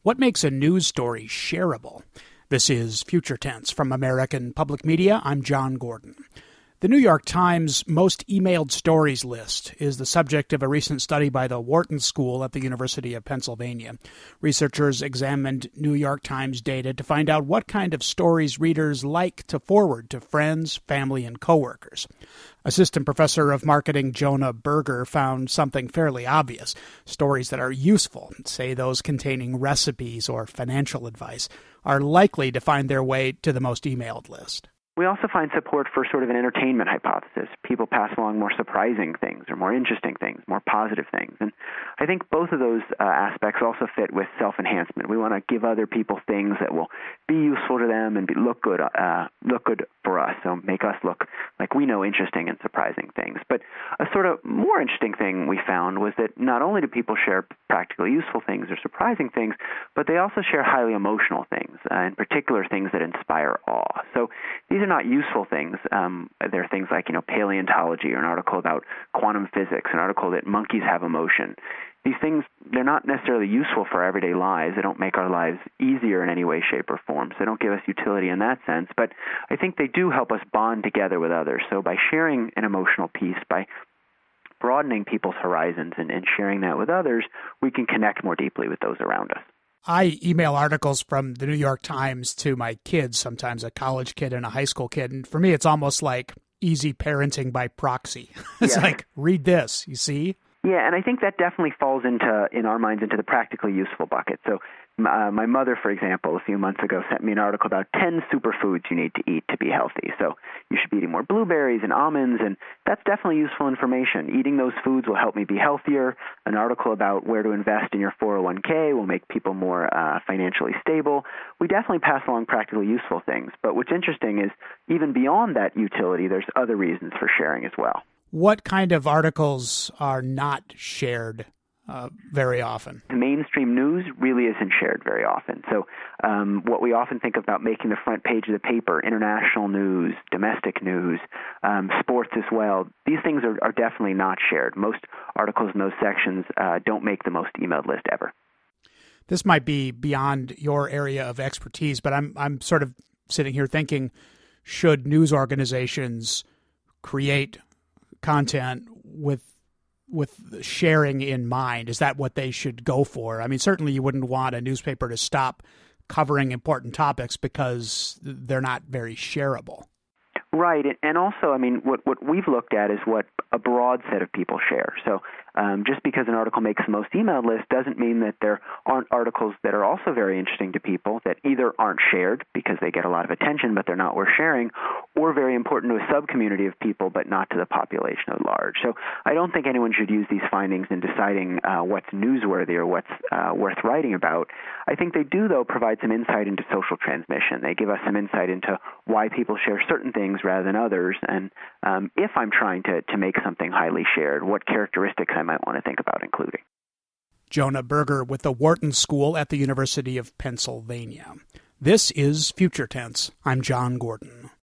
What makes a news story shareable? This is Future Tense from American Public Media. I'm John Gordon. The New York Times Most Emailed Stories list is the subject of a recent study by the Wharton School at the University of Pennsylvania. Researchers examined New York Times data to find out what kind of stories readers like to forward to friends, family, and coworkers. Assistant Professor of Marketing Jonah Berger found something fairly obvious. Stories that are useful, say those containing recipes or financial advice, are likely to find their way to the most emailed list. We also find support for sort of an entertainment hypothesis. People pass along more surprising things or more interesting things, more positive things. And I think both of those aspects also fit with self-enhancement. We want to give other people things that will be useful to them and look good for us, so make us look like we know interesting and surprising things. But a sort of more interesting thing we found was that not only do people share practically useful things or surprising things, but they also share highly emotional things, in particular things that inspire awe. So these are not useful things. They're things like, paleontology or an article about quantum physics, an article that monkeys have emotion. These things, they're not necessarily useful for our everyday lives. They don't make our lives easier in any way, shape, or form. So they don't give us utility in that sense. But I think they do help us bond together with others. So by sharing an emotional piece, by broadening people's horizons and sharing that with others, we can connect more deeply with those around us. I email articles from the New York Times to my kids, sometimes a college kid and a high school kid. And for me, it's almost like easy parenting by proxy. It's like, read this, you see? Yeah, and I think that definitely falls in our minds, into the practically useful bucket. So my mother, for example, a few months ago sent me an article about 10 superfoods you need to eat to be healthy. So you should be eating more blueberries and almonds, and that's definitely useful information. Eating those foods will help me be healthier. An article about where to invest in your 401k will make people more financially stable. We definitely pass along practically useful things. But what's interesting is even beyond that utility, there's other reasons for sharing as well. What kind of articles are not shared very often? The mainstream news really isn't shared very often. So what we often think about making the front page of the paper, international news, domestic news, sports as well, these things are definitely not shared. Most articles in those sections don't make the most emailed list ever. This might be beyond your area of expertise, but I'm sort of sitting here thinking, should news organizations create content with sharing in mind? Is that what they should go for? I mean, certainly you wouldn't want a newspaper to stop covering important topics because they're not very shareable. Right. And also, I mean, what we've looked at is what a broad set of people share. So just because an article makes the most emailed list doesn't mean that there aren't articles that are also very interesting to people that either aren't shared because they get a lot of attention but they're not worth sharing, or very important to a subcommunity of people but not to the population at large. So I don't think anyone should use these findings in deciding what's newsworthy or what's worth writing about. I think they do, though, provide some insight into social transmission. They give us some insight into why people share certain things rather than others, and if I'm trying to make something highly shared, what characteristics I might want to think about including. Jonah Berger with the Wharton School at the University of Pennsylvania. This is Future Tense. I'm John Gordon.